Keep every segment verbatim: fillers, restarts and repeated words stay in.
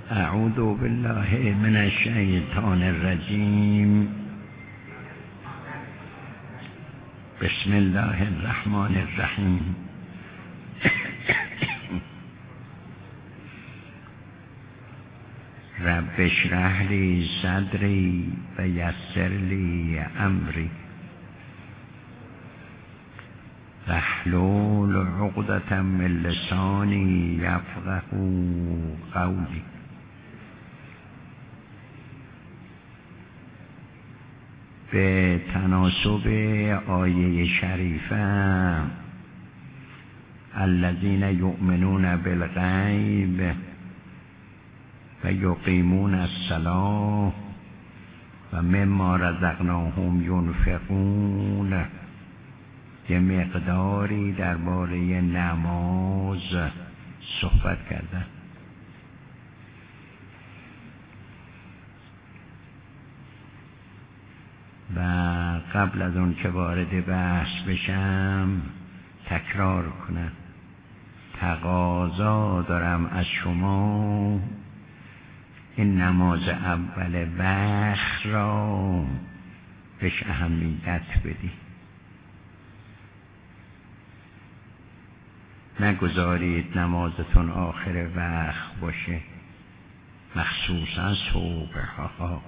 اعوذ بالله من الشیطان الرجیم. بسم الله الرحمن الرحیم. رب اشرح لی صدری و یسر لی امری واحلل عقدة من لسانی یفقهوا قولی. به تناسب آیه شریفه الذین یؤمنون بالغیب و یقیمون الصلاة و مما رزقناهم ینفقون، یه مقداری درباره نماز صحبت کردن. و قبل از اون که وارد بحث بشم تکرار کنم، تقاضا دارم از شما این نماز اول وقت را بهش اهمیت بدی. نگذارید نمازتون آخر وقت باشه، مخصوصا صبح ها.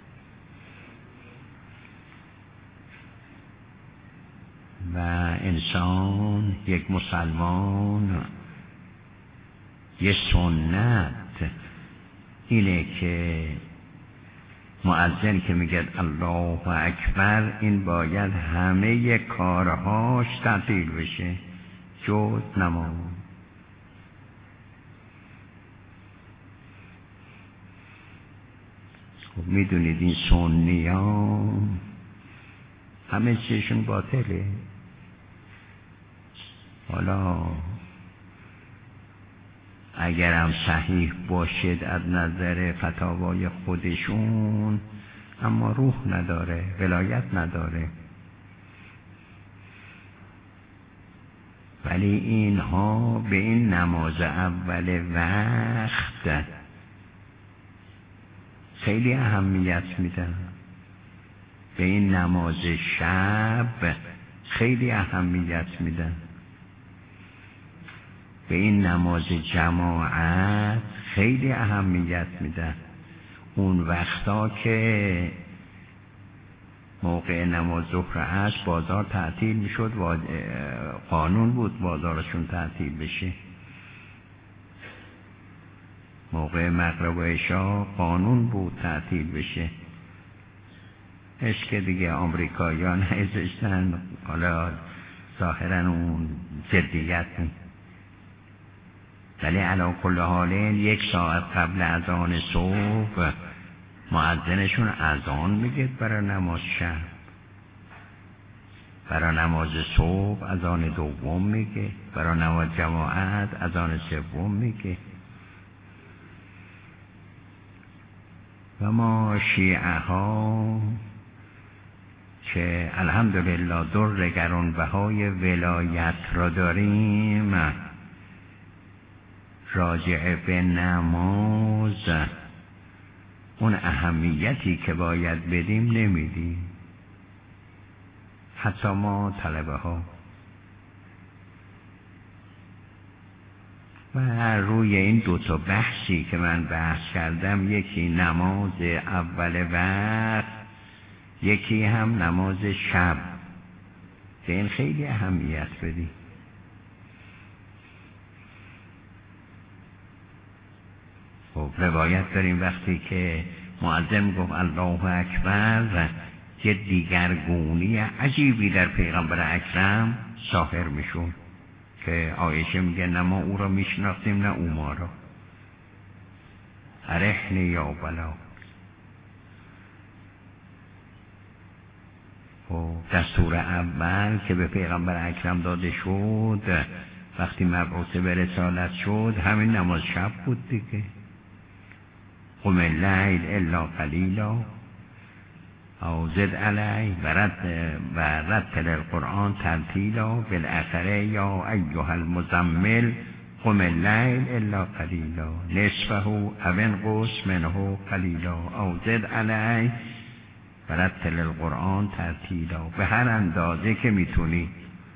و انسان، یک مسلمان، یه سنت اینه که مؤذن که میگه الله اکبر، این باید همه کارهاش تعطیل بشه جز نماز. خب میدونید این سنی ها همه چیشون باطله. حالا اگرم صحیح باشد از نظر فتاوای خودشون، اما روح نداره، ولایت نداره. ولی اینها به این نماز اول وقت خیلی اهمیت میدن، به این نماز شب خیلی اهمیت میدن، به این نماز جماعت خیلی اهمیت میدن. اون وقتا که موقع نماز ظهر عصر بازار تعطیل میشد، قانون بود بازارشون تعطیل بشه. موقع مغرب و عشا قانون بود تعطیل بشه. عشق دیگه آمریکاییان ازشتن، حالا ظاهرا اون جدیت نیست. ولی علی کل حال یک ساعت قبل اذان صبح مؤذنشون اذان میگه برای نماز شب، برای نماز صبح اذان دوم میگه، برای نماز جماعت اذان سوم میگه. و ما شیعه ها که الحمدلله در گرانبهای ولایت را داریم، راجع به نماز اون اهمیتی که باید بدیم نمیدیم، حتی ما طلبه ها. و روی این دو تا بحثی که من بحث کردم، یکی نماز اول وقت، یکی هم نماز شب، به این خیلی اهمیت بدیم. خب روایت داریم وقتی که مؤذن گفت الله اکبر، یه دیگرگونی عجیبی در پیغمبر اکرم ظاهر میشون که عایشه میگه نه ما او را میشناختیم نه او ما را. ارحنی یا بلا. و دستور اول که به پیغمبر اکرم داده شد وقتی مبعوث به رسالت شد همین نماز شب بود دیگه. قم اللیل الا قلیلا او زد علی و رتل القرآن ترتیلا، بالاخره یا ایها المزمل قم اللیل الا قلیلا نصفه او انقص منه قلیلا او زد علیه ورتل القرآن ترتیلا. به هر اندازه که میتونی.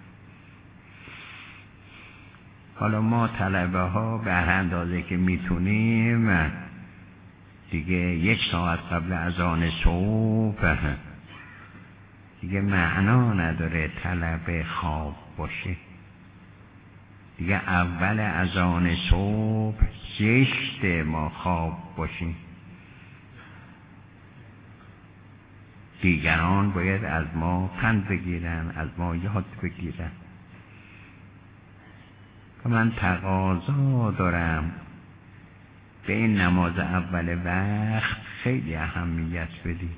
حالا ما طلبه ها به هر اندازه که میتونیم دیگه یک ساعت قبل اذان صبح دیگه معنا نداره طلب خواب باشه. دیگه اول اذان صبح زشت ما خواب باشیم. دیگران باید از ما پند بگیرن، از ما یاد بگیرن. من تقاضا دارم به این نماز اول وقت خیلی اهمیت بدی.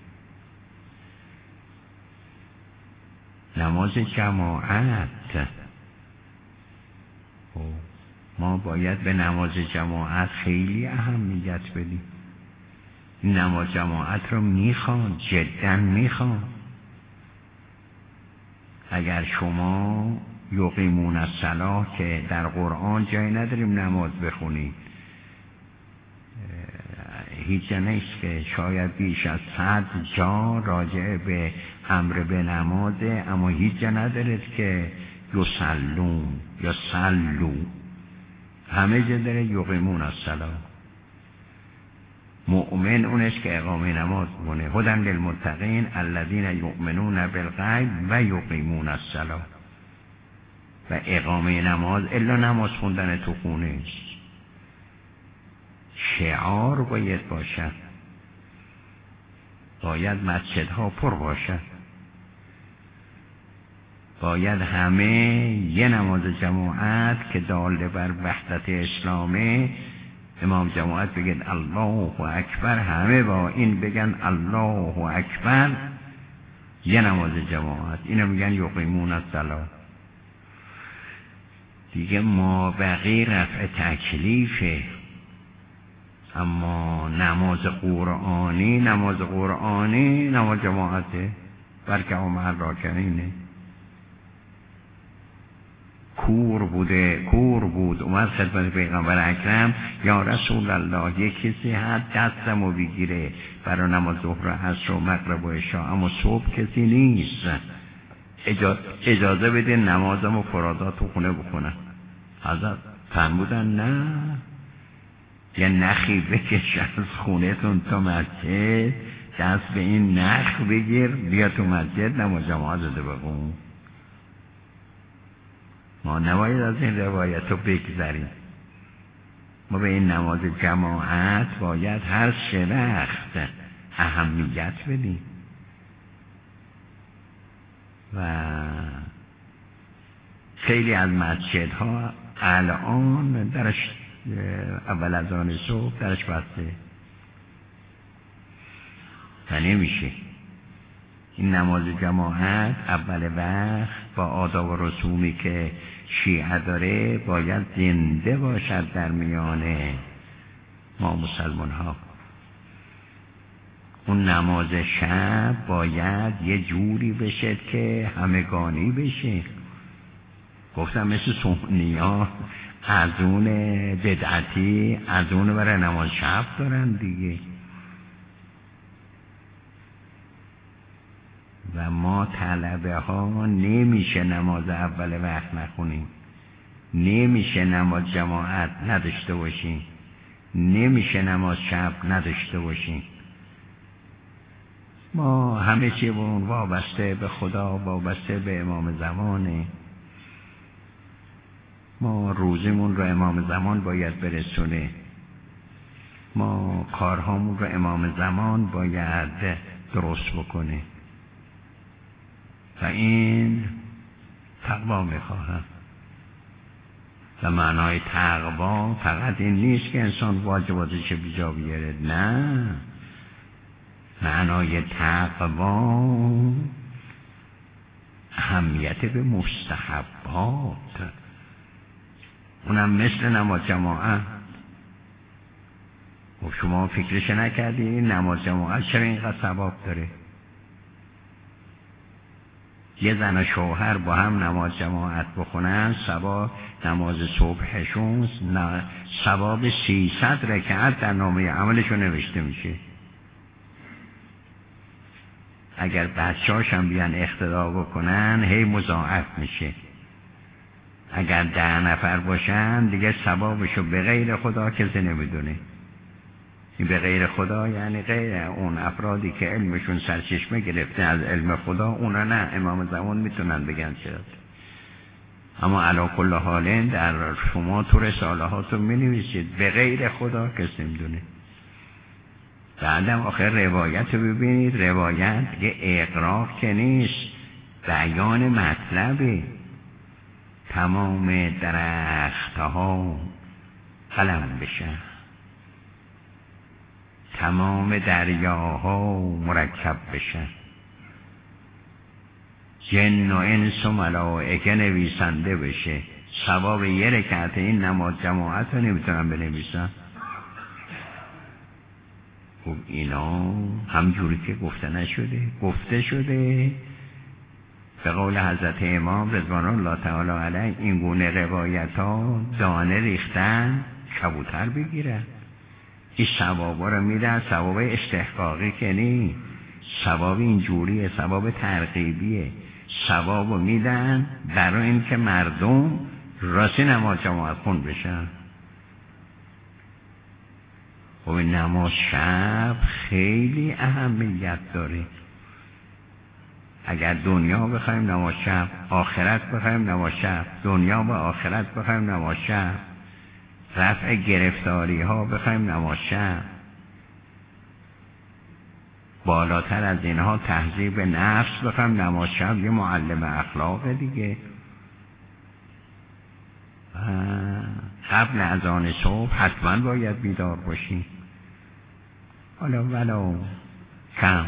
نماز جماعت ما باید به نماز جماعت خیلی اهمیت بدیم. این نماز جماعت رو میخوان، جدا میخوان. اگر شما یقیمون الصلاة که در قرآن جایی نداریم نماز بخونید، هیچ جا نیست که شاید بیش از صد جا راجع به امر به نمازه، اما هیچ جا ندارد که یصلون یا صلو. همه جا داره یقیمون الصلاة. مؤمن اونش که اقامه نماز بونه. هدی للمتقین الذین یؤمنون بالغیب و یقیمون الصلاة. و اقامه نماز الا نماز خوندن تو خونه شعار باید باشد. باید مسجدها پر باشد. باید همه یه نماز جماعت که داله بر وحدت اسلامه، امام جماعت بگن الله اکبر، همه با این بگن الله اکبر، یه نماز جماعت. اینو میگن یقیمون الصلاة. دیگه ما بقیه رفع تکلیفه. اما نماز قرآنی نماز قرآنی نماز جماعته، بلکه عمر راکنینه. کور بوده کور بود اومد خدمت پیغمبر اکرم، یا رسول الله یک کسی هست دستمو بگیره برای نماز ظهر و عصر و مغرب و عشا، اما صبح کسی نیست، اجازه بده نمازمو فرادات تو خونه بکنم. حضرت فرمودن نه، یه نخی بکش از خونه تون تا مسجد، دست به این نخ بگیر بیا تو مسجد نماز جماعت داده بخون. ما نباید از این روایت رو بگذاریم. ما به این نماز جماعت باید هر شرخت اهمیت بدیم. و خیلی از مسجدها الان درش اول از آن صبح درش بسته و نمیشه. این نماز جماعت اول وقت با آداب و رسومی که شیعه داره باید زنده باشد در میان ما مسلمان ها. اون نماز شب باید یه جوری بشه که همگانی بشه. گفتم مثل سنی ها از اون بدعتی از اون برای نماز شب دارن دیگه. و ما طلبه ها نمیشه نماز اول وقت نخونیم، نمیشه نماز جماعت نداشته باشیم، نمیشه نماز شب نداشته باشیم. ما همه چیمون وابسته به خدا، وابسته به امام زمانه. ما روزمون رو امام زمان باید برسونه. ما کارهامون رو امام زمان باید درست بکنه. و این تقوا میخواهم. و معنای تقوا فقط این نیست که انسان واجباتش بیجا بیاره، نه. معنای تقوا اهمیت به مستحبات، اونم مثل نماز جماعت. و شما فکرش نکردی نماز جماعت چرا اینقدر ثواب داره؟ یه زن و شوهر با هم نماز جماعت بخونن، ثواب نماز صبحشون ثواب سیصد رکعت در نامه عملشون نوشته میشه. اگر بچه‌هاش هم بیان اقتدا بکنن هی مضاعف میشه. اگر ده نفر باشن دیگه ثوابشو به غیر خدا کسی نمیدونه. این به غیر خدا یعنی غیر اون افرادی که علمشون سرچشمه گرفته از علم خدا، اونا نه، امام زمان میتونن بگن چرا. اما علی کل حال در شما تو رساله هاتون مینویسید به غیر خدا کسی نمیدونه. بعدم آخر روایت رو ببینید، روایت یه اقرار که نیست، بیان مطلبه. تمام درختها قلم بشن، تمام دریاها مرکب بشن، جن و انس و ملائکه نویسنده بشه، ثواب یه رکعت این نماز جماعت رو نمیتونن بنویسن. خب اینا همجوری که گفته نشده، گفته شده به قول حضرت امام رضوان الله تعالی علیه این گونه روایت ها دانه ریختن کبوتر بگیرن. این ثوابا رو میدن، ثواب استحقاقی که نی، ثواب اینجوریه، ثواب ترغیبیه. ثواب رو میدن برای اینکه مردم راستی نماز جماعت خون بشن. خب نماز شب خیلی اهمیت داره. اگر دنیا بخوایم نماز شب، آخرت بخوایم نماز شب، دنیا و آخرت بخوایم نماز شب، رفع گرفتاری ها بخوایم نماز شب، بالاتر از اینها تهذیب نفس بخوایم نماز شب، یه معلم اخلاق دیگه. قبل از آن صبح حتما باید بیدار باشیم، حالا ولو کم.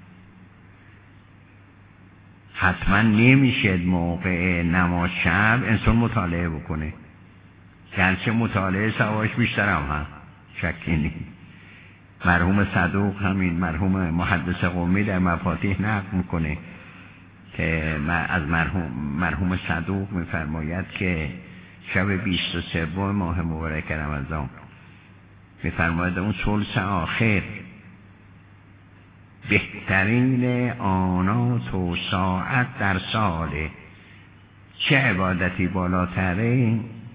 حتما نمیشه موقع نماز شب انسان مطالعه بکنه، گرچه مطالعه ثوابش بیشتر هم هست، شکی نیست. مرحوم صدوق همین مرحوم محدث قومی در مفاتیح نقل میکنه که از مرحوم مرحوم صدوق میفرماید که شب بیست و سوم ماه مبارک رمضان میفرماید اون ثلث آخر بهترین آنات و ساعت در ساله. چه عبادتی بالاتره؟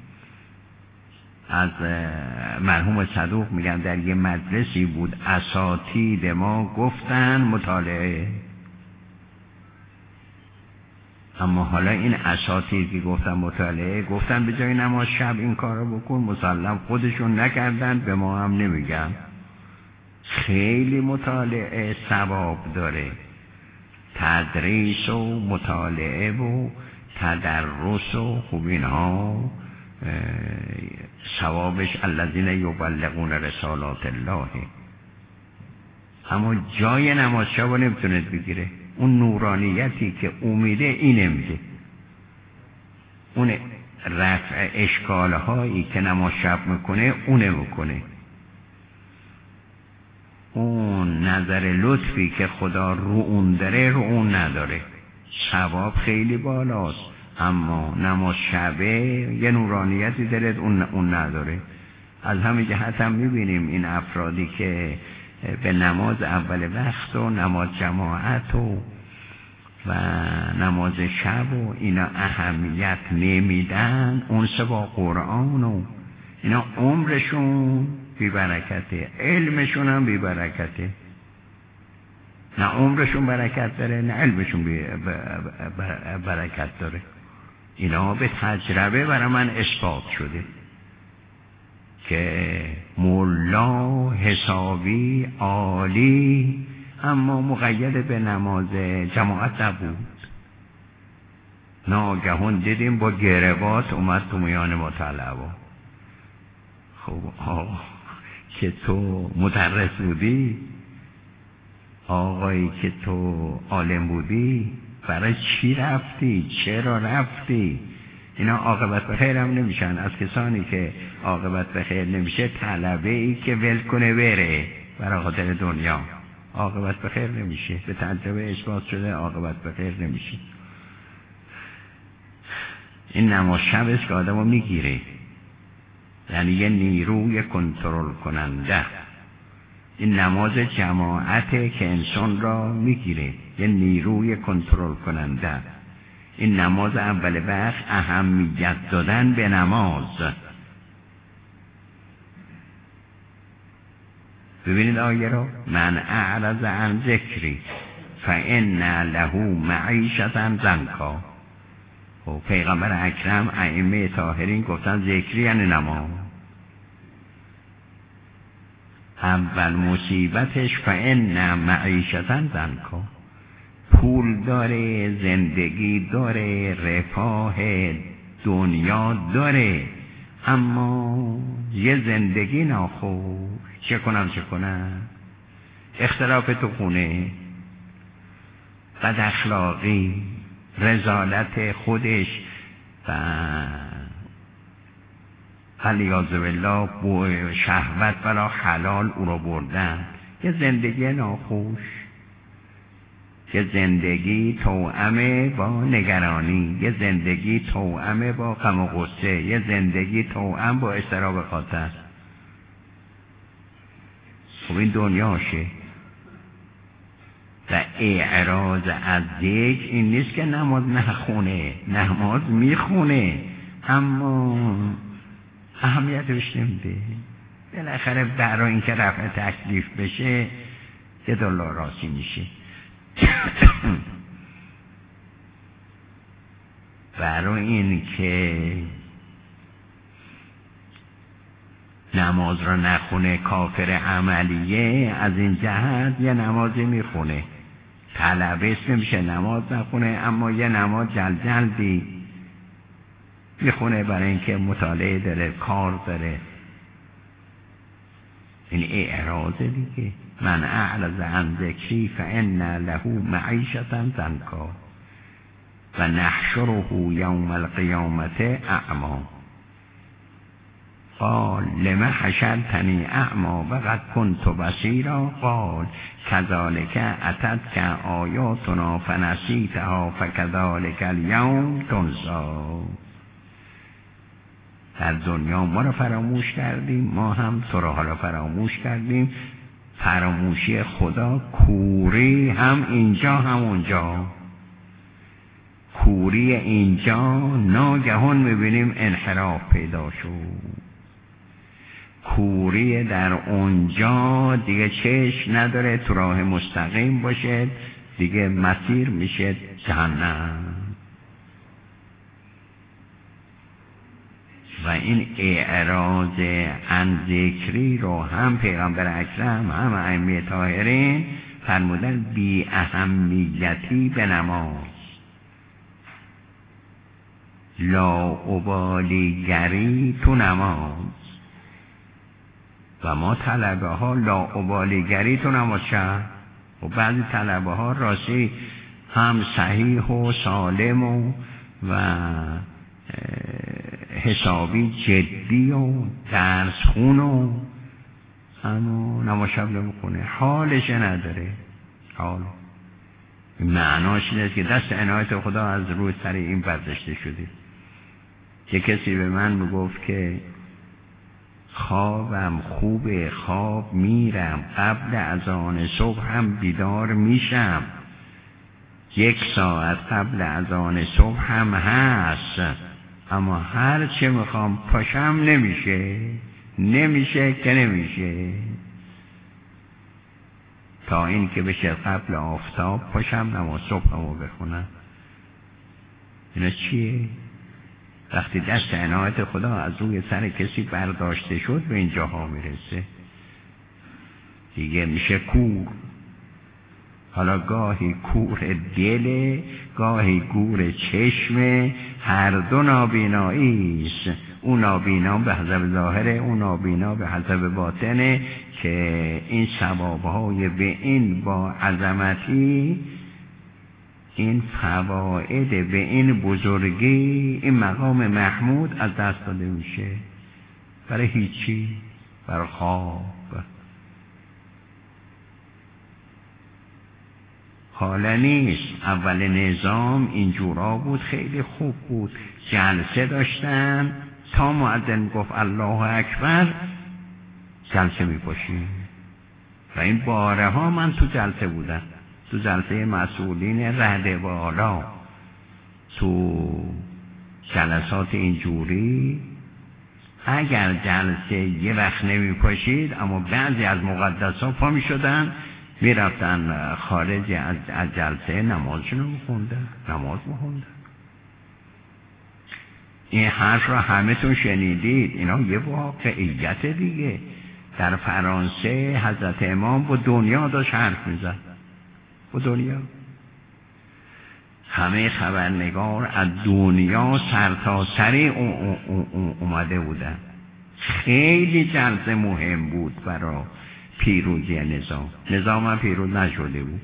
از مرحوم صدوق میگن در یه مجلسی بود، اساتید ما گفتن مطالعه. اما حالا این اساتید که گفتن مطالعه، گفتن به جای نماز شب این کار رو بکن، مسلم خودشون نکردن، به ما هم نمیگن. خیلی مطالعه ثواب داره، تدریس و مطالعه و تدرس و خوب اینها ثوابش الذین یبلغون رسالات الله. اما جای نماز شب رو نمیتونه بگیره. اون نورانیتی که امیده اینه میده، اون رفع اشکالهایی که نماز شب میکنه اونه میکنه. اون نظر لطفی که خدا رو اون داره رو اون نداره. ثواب خیلی بالاست، اما نماز شبه یه نورانیتی داره اون, اون نداره. از همین جهت هم میبینیم این افرادی که به نماز اول وقت و نماز جماعت و و نماز شب و اینا اهمیت نمیدن، اون سه با قرآن و اینا عمرشون بی برکته، علمشون هم بی برکته. نه عمرشون برکت داره نه علمشون بی برکت داره. اینا به تجربه برای من اثبات شده که مولا حسابی عالی اما مقید به نماز جماعت نبود. ناگهان دیدیم با گروات اومد تو میان ما طلبا. خب آقا که تو مدرس بودی، آقایی که تو عالم بودی، برای چی رفتی؟ چرا رفتی؟ اینا عاقبت به خیر هم نمیشن. از کسانی که عاقبت به خیر نمیشه طلبه ای که ول کنه بره برای خاطر دنیا، عاقبت به خیر نمیشه. به تجربه اثبات شده عاقبت به خیر نمیشه. این نماز شب است که آدم رو میگیره، یعنی یه نیروی کنترل کننده. این نماز جماعته که انسان را میگیره، یه نیروی کنترل کننده. این نماز اول وقت اهمیت دادن به نماز. ببینید آیه رو، من اعرض عن ذکری فإن له معیشة ضنکا. و پیغمبر اکرم ائمه طاهرین گفتن ذکری یعنی نماز. اول مصیبتش فإن معیشة ضنکا، پول داره، زندگی داره، رفاه دنیا داره، اما یه زندگی ناخوش. چه کنم چه کنم؟ اختلاف تو خونه، بد اخلاقی، رذالت خودش و علیاذ بالله شهوت ولا حلال او رو بردن. یه زندگی ناخوش، یه زندگی توأمه با نگرانی، یه زندگی توأمه با غم و غصه، یه زندگی توأم با اضطراب خاطر. خب این دنیاشه. و اعراض از ذکر این نیست که نماز نخونه، نماز میخونه اما اهمیتش نمیده. بالاخره برای اینکه رفع تکلیف بشه یه دلار راسی میشه. برای این که نماز را نخونه کافر عملیه، از این جهت یه نمازی میخونه، طلبه نمیشه نماز نخونه، اما یه نماز جل جلدی میخونه برای اینکه مطالعه داره، کار داره. این اعراضه دیگه. من اعرض عن ذکری فإن له معیشة ضنکا و نحشره یوم القیامت اعمی. قال لم حشرتنی اعمی وقد كنت بصیرا قال كذلك اتتك آیاتنا فنسیتها فكذلك اليوم تنسی. در دنیا ما را فراموش کردیم، ما هم تو را حالا فراموش کردیم. فراموشی خدا کوری هم اینجا هم اونجا. کوری اینجا ناگهان میبینیم انحراف پیدا شد، کوری در اونجا دیگه چشم نداره تو راه مستقیم باشه، دیگه مسیر میشه جهنم. و این اعراض عن ذکری رو هم پیغمبر اکرم هم ائمه طاهرین فرمودن بی اهمیتی به نماز، لاابالیگری تو نماز. و ما طلبه ها لاابالیگری تو نماز شد. و بعضی طلبه ها راستی هم صحیح و سالم و, و حسابی جدی و درس خون و اما نماز شب نمیخونه، حالش نداره. حال معناش اینه که دست عنایت خدا از روی سر این برداشته شده. یه کسی به من میگفت که خوابم خوبه، خواب میرم، قبل اذان صبح هم بیدار میشم، یک ساعت قبل اذان صبح هم هست، اما هر چه میخوام پاشم نمیشه، نمیشه که نمیشه، تا این که بشه قبل آفتاب پاشم نماز صبحمو بخونم. اینا چیه؟ وقتی دست عنایت خدا از روی سر کسی برداشته شد به اینجاها میرسه، دیگه میشه کور. حالا گاهی کور دل، گاهی کور چشم، هر دو نابیناییست. اون نابینا به حسب ظاهره، اون نابینا به حسب باطنه، که این ثوابهای به این با عظمتی، این فواید به این بزرگی، این مقام محمود از دست داده میشه برای هیچی، برای خواب. حالا نیست. اول نظام اینجورا بود، خیلی خوب بود. جلسه داشتن تا مؤذن گفت الله اکبر جلسه می پاشیم و این باره ها من تو جلسه بودم، تو جلسه مسئولین رده بالا، تو جلسات اینجوری. اگر جلسه یه وقت نمی پاشید اما بعضی از مقدسات پا می شدن می رفتن خارج از, از جلسه نمازشون رو میخوندن، نماز میخوندن. این حرف را همه تون شنیدید، اینا یه واقعیت دیگه. در فرانسه حضرت امام با دنیا داشت حرف میزد، با دنیا. همه خبرنگار از دنیا سرتاسری اومده بودن. خیلی جلسه مهم بود برای پیروزی نظام. نظام هم پیروز نشده بود.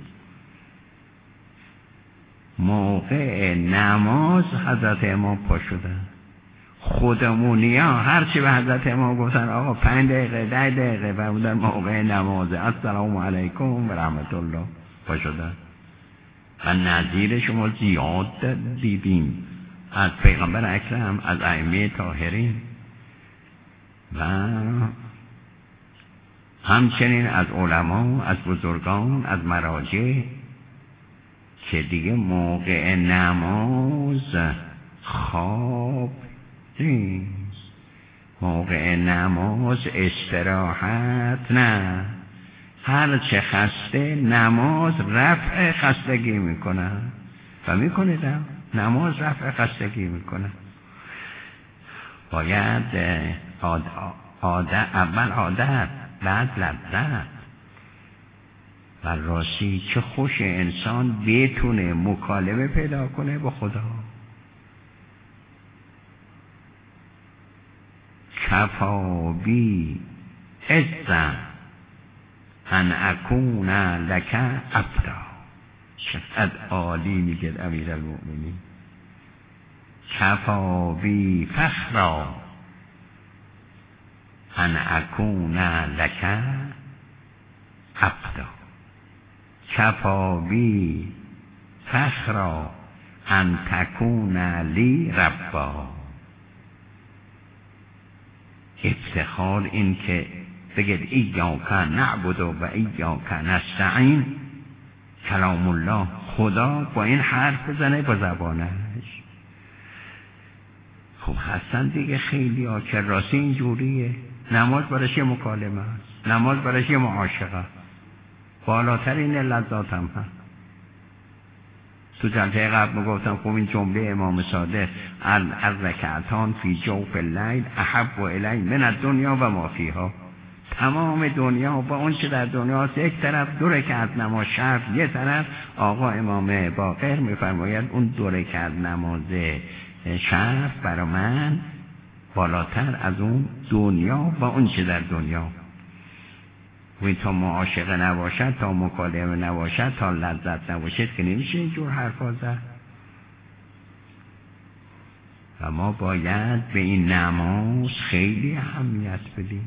موقع نماز حضرت امام پا شدن. خودمونی ها هرچی به حضرت امام گفتن آقا پنج دقیقه ده دقیقه فرمودن موقع نمازه، السلام علیکم و رحمت الله، پا شدن. و نظیر شما زیاد دیدیم از پیغمبر اکرم، از ائمه طاهرین و همچنین از علما، از بزرگان، از مراجع که دیگه موقع نماز خواب نیست، موقع نماز استراحت نه. هر چه خسته نماز رفع خستگی میکنه و میکنه. نماز رفع خستگی میکنه. باید عادت، اول عادت بعد لذت. و راستی چه خوش انسان بتونه مکالمه پیدا کنه با خدا. کفا بی عزا ان اکون لک عبدا. چقدر عالی میگه امیرالمؤمنین. کفا بی فخرا ان اکون لک عبدا. کفا بی فخرا ان تکون لی ربا. افتخار این که بگید ایاک نعبد و ایاک نستعین. کلام الله، خدا با این حرف بزنه با زبانش. خب هستن دیگه خیلی ها که راستی اینجوریه. نماز برش یه مکالمه است، نماز برش یه معاشقه، بالاترین لذات هم هست. تو جلسه قبل میگفتم خب این جمله امام صادق الرکعتان فی جوف اللیل احب الی من الدنیا و ما فیها. تمام دنیا با اون چه در دنیا است یک طرف، دو رکعت نماز شب یه طرف. آقا امام باقر میفرماید اون دو رکعت نماز شب برای من بالاتر از اون دنیا و اون چه در دنیا. و تا معاشقه نباشد، تا مکالمه نباشد، تا لذت نباشد که نمیشه اینجور حرفا زد. و ما باید به این نماز خیلی اهمیت بدیم.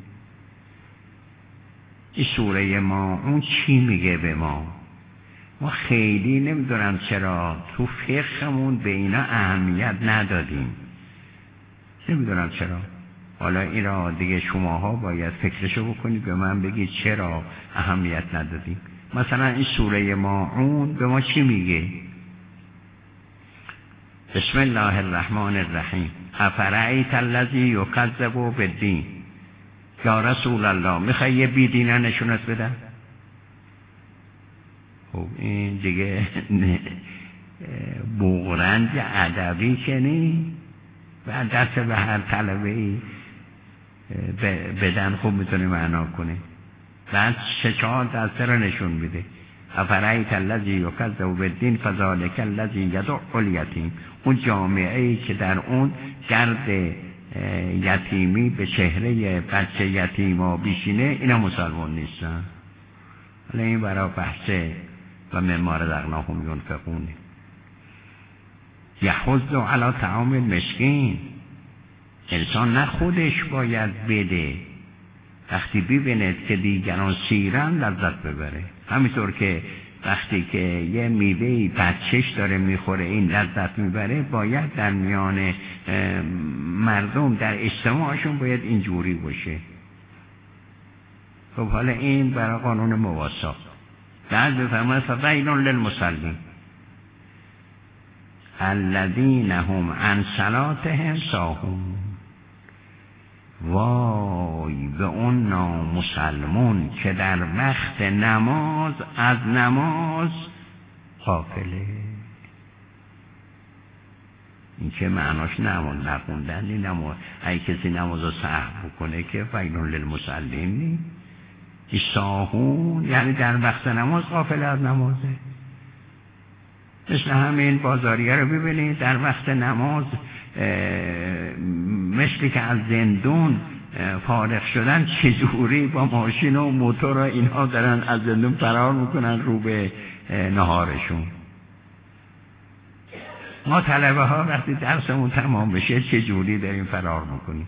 این سوره ماعون چی میگه به ما؟ ما خیلی نمیدونم چرا تو فقهمون به اینا اهمیت ندادیم، نمیدونم چرا. حالا این را دیگه شماها باید فکرشو بکنید، به من بگید چرا اهمیت ندادیم. مثلا این سوره ماعون به ما چی میگه؟ بسم الله الرحمن الرحیم. افرأیت الذی یکذب بالدین. یا رسول الله میخوای یه بیدینه نشونت بدم؟ خب این دیگه بغرنج ادبی که نی و دست به هر طلبه ای بدن خوب میتونه معنا کنه. بعد سه چهار دسته رو نشون میده. افرأیت الذی یکذب بالدین فذلک الذی یدع الیتیم. اون جامعه ای که در اون گرد یتیمی به چهره بچه یتیما بیشینه، اینا مسلمان نیستن. حالا این برای بحثه و مما رزقناهم ینفقون. یحض علی طعام المسکین. انسان نه خودش باید بده، وقتی ببیند که دیگران سیرن لذت ببره. همینطور که وقتی که یه میوهی بچهش داره میخوره این لذت میبره، باید در میان مردم در اجتماعشون باید اینجوری باشه. خب حالا این برای قانون مواسا بعد بفرماید فویل للمصلین الذین هم عن صلاتهم ساهون. وای به اون نامسلمون که در وقت نماز از نماز غافله. این که معناش نماز نخوندن این نماز، اگه کسی نماز رو سهو بکنه که فویل للمصلین نی ساهون، یعنی در وقت نماز غافل از نمازه. مثل همین بازاریه رو ببینید در وقت نماز مثل که از زندون فارغ شدن چجوری با ماشین و موتور و اینها دارن از زندون فرار میکنن رو به نهارشون. ما طلبه ها وقتی درسمون تمام بشه چجوری داریم فرار میکنیم.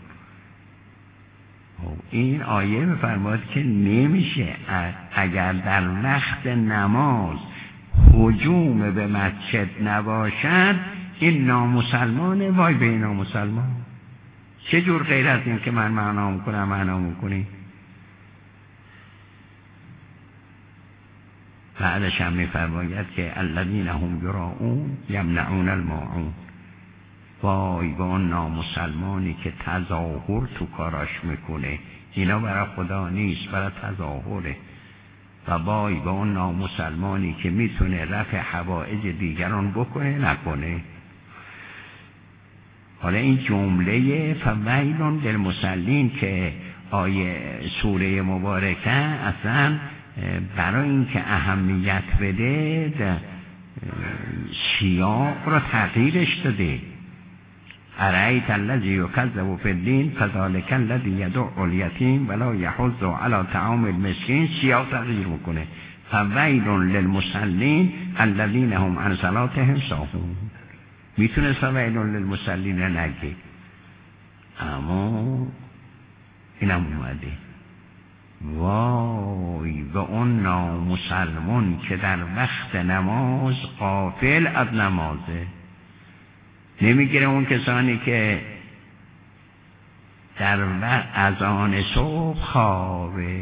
این آیه میفرماید که نمیشه اگر در وقت نماز هجوم به مسجد نباشد این نامسلمانه. وای به این نامسلمان، چه جور غیر از این که من معنا میکنم معنا میکنی. بعدش هم میفرماید که الذین هم یراؤون یمنعون الماعون. وای به اون نامسلمانی که تظاهر تو کاراش میکنه، اینا برای خدا نیست، برای تظاهره. و وای به اون نامسلمانی که میتونه رفع حوائج دیگران بکنه نکنه. حالا این جمله فویل للمصلین که آیه سوره مبارکه اصلا برای اینکه اهمیت بده سیاق رو تغییرش داده. ارایت الذی یکذب فی الدین فذلک الذی یدع الیتیم ولا یحض علی طعام المسکین. سیاق تغییر میکنه. فویل للمصلین الذین هم عن صلاتهم ساهون. میتونه فویل للمصلین نگه، اما اینم اومده. وای به اون نامسلمون که در وقت نماز غافل از نمازه. نمیگیره اون کسانی که در وقت اذان صبح خوابه.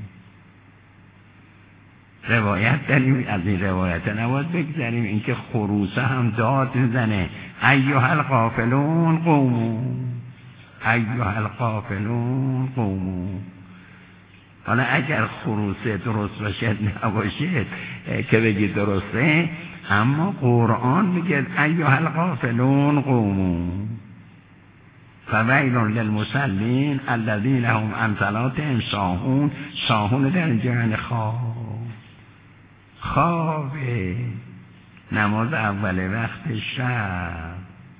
روایت داریم، از این روایت نباید بگذاریم. اینکه خروسه هم داد میزنه ایها الغافلون قوموا ایها الغافلون قوموا. حالا اگر خروسه درست باشه نباشه که بگی درسته، اما قرآن میگه ایها الغافلون قوموا فویل للمصلین الذین هم عن صلاتهم ساهون. ساهون در اینجا یعنی خواب. خوابه نماز اول وقت شب،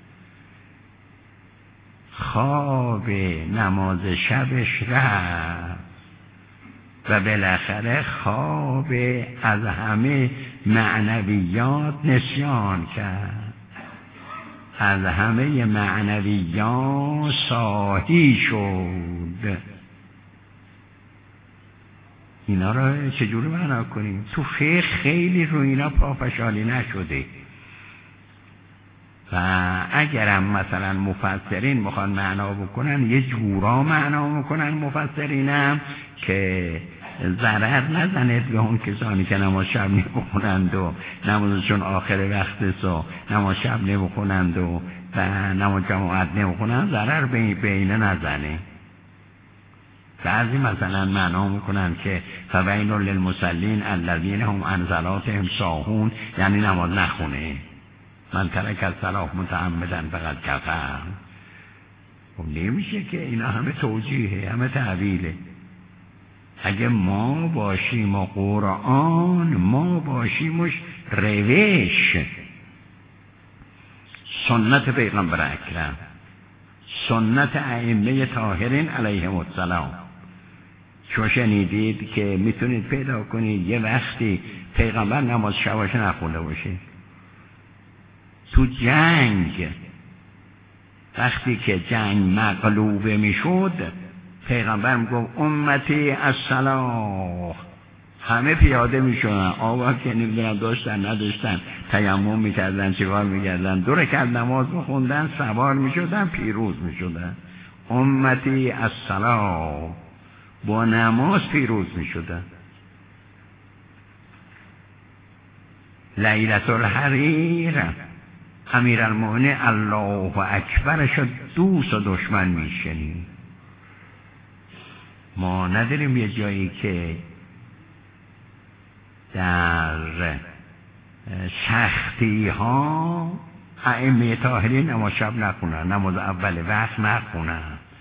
خوابه نماز شبش رفت و بالاخره خواب از همه معنویات نسیان کرد، از همه معنویات ساهی شد. اینا رو چجوری معنا کنیم؟ تو فقه خیلی رو اینا پافشاری نشده و اگرم مثلا مفسرین میخوان معنا بکنن یه جورا معنا میکنن مفسرینم که ضرر نزنه به اون کسانی که نماز شب نمیخونند و نمازشون آخر وقت سو نماز شب نمیخونند و نماز جماعت نمیخونند، ضرر به اینه نزنه. بعضی مثلا معنا میکنن که فویل للمصلین الذین هم عن صلاتهم ساهون، یعنی نماز نخونه. من ترک الصلاة متعمدا فقد کفر. خب نمیشه که اینا همه توجیهه، همه تعویله. اگه ما باشیم و قرآن، ما باشیمش روش سنت پیغمبر اکرم، سنت ائمه طاهرین علیهم السلام. شما شنیدید که میتونید پیدا کنید یه وقتی پیغمبر نماز شباش نخونده باشه. تو جنگ وقتی که جنگ مغلوبه میشد پیغمبر میگفت امتی الصلاة همه پیاده میشدن، آقا که نمیدونم داشتن نداشتن، تیمم میکردن، چیکار میکردن، دو رکعت نماز میخوندن، سوار میشدن، پیروز میشدن. امتی الصلاة، با نماز پیروز میشدن. لیلة الحریر امیرالمؤمنین الله اکبر شد، دوست و دشمن میشنی. ما نداریم یه جایی که در سختی ها ائمه طاهرین نماز شب نخونن، نماز اول وقت نخونن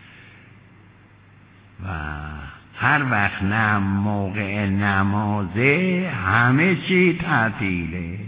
و هر وقت نم موقع نمازه همه چی تعطیله.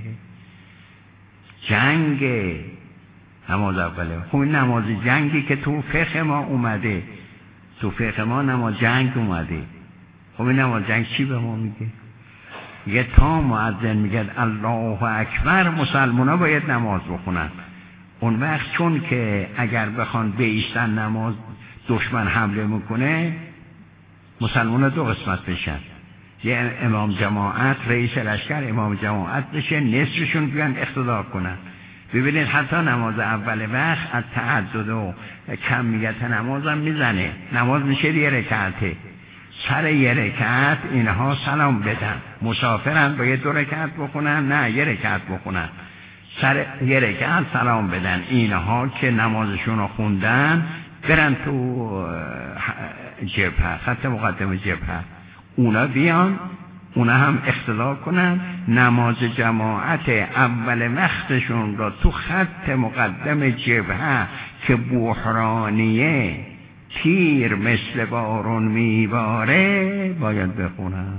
جنگ نماز اوله، خب این نماز جنگی که تو فقه ما اومده، تو فقه ما نماز جنگ اومده، خب این نماز جنگ چی به ما میگه؟ یه تا مؤذن میگه الله اکبر، مسلمان ها باید نماز بخونن. اون وقت چون که اگر بخوان بیستن نماز دشمن حمله میکنه، مسلمان ها دو قسمت بشن، یه امام جماعت رئیس لشکر امام جماعت بشه، نصفشون بیان اقتدا کنن. ببینید حتی نماز اول وقت از تعدد و کمیت نماز هم میزنه، نماز میشه یه رکعته، سر یه رکعت اینها سلام بدن. مسافرن باید دو رکعت بخونن؟ نه، یه رکعت بخونن، سر یه رکعت سلام بدن. اینها که نمازشون رو خوندن برن تو جبهه، خط مقدم جبهه، اونا بیان اونا هم اقتدا کنن، نماز جماعت اول وقتشون را تو خط مقدم جبهه که بحرانیه، تیر مثل بارون میباره، باید بخونن.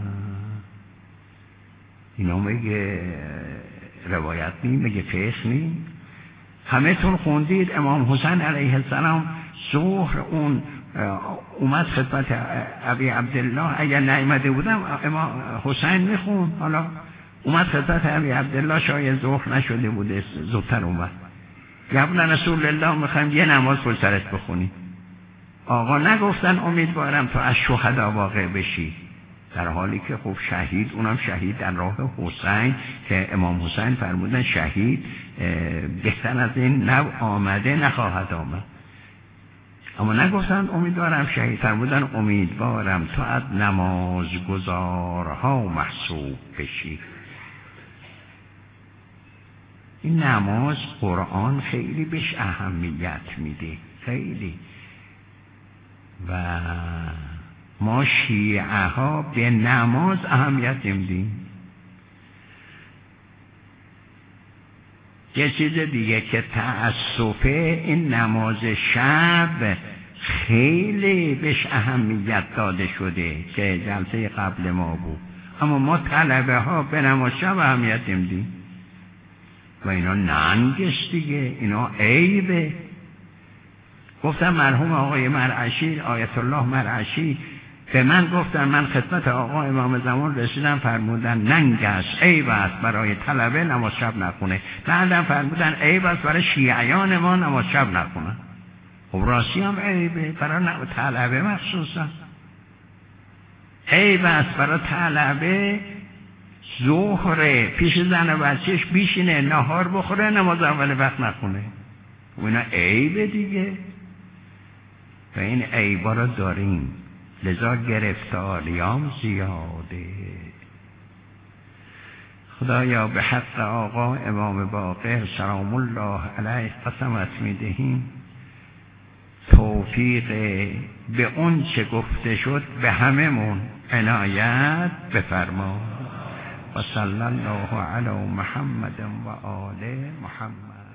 اینا میگه روایت نیم، میگه فقه نیم. همه تون خوندید امام حسین علیه السلام ظهر اون اومد خدمت ابی عبدالله، اگر نیامده بودم امام حسین میخون، حالا اومد خدمت ابی عبدالله، شاید ظهر نشده بوده زودتر اومد، قبل رسول الله میخوایم یه نماز پشت سرت بخونی. آقا نگفتن امیدوارم تو از شهدا واقع بشی، در حالی که خب شهید، اونم شهید در راه حسین که امام حسین فرمودن شهید بهتر از این نه آمده نخواهد آمد. اما نگفتن امیدوارم شهید، فرمودن امیدوارم تو از نمازگزارها محسوب بشی. این نماز قرآن خیلی بهش اهمیت میده، خیلی. و ما شیعه ها به نماز اهمیت نمیدیم. یه چیز دیگه که تأسفه، این نماز شب خیلی بهش اهمیت داده شده که جلسه قبل ما بود، اما ما طلبه ها به نماز شب اهمیت نمیدیم و اینا ننگش دیگه، اینا عیبه. گفتم مرحوم آقای مرعشی، آیت الله مرعشی به من گفتن، من خدمت آقا امام زمان رسیدم، فرمودن ننگ است، عیب است برای طلبه نماز شب نخونه. بعدم فرمودن عیب است برای شیعیان ما نماز شب نخونه. خب راستی هم عیبه، برای طلبه مخصوصا عیب است برای طلبه ظهر پیش زن و بچهش بیشینه نهار بخوره، نماز اول وقت نخونه. و اینا عیبه دیگه. و این عیبا رو داریم، لذا گرفتاریام زیاده. خدایا به حق آقا امام باقر سلام الله علیه قسمت میدهیم توفیق به اون چه گفته شد به هممون عنایت بفرما. و صلی الله علی محمد و آل محمد.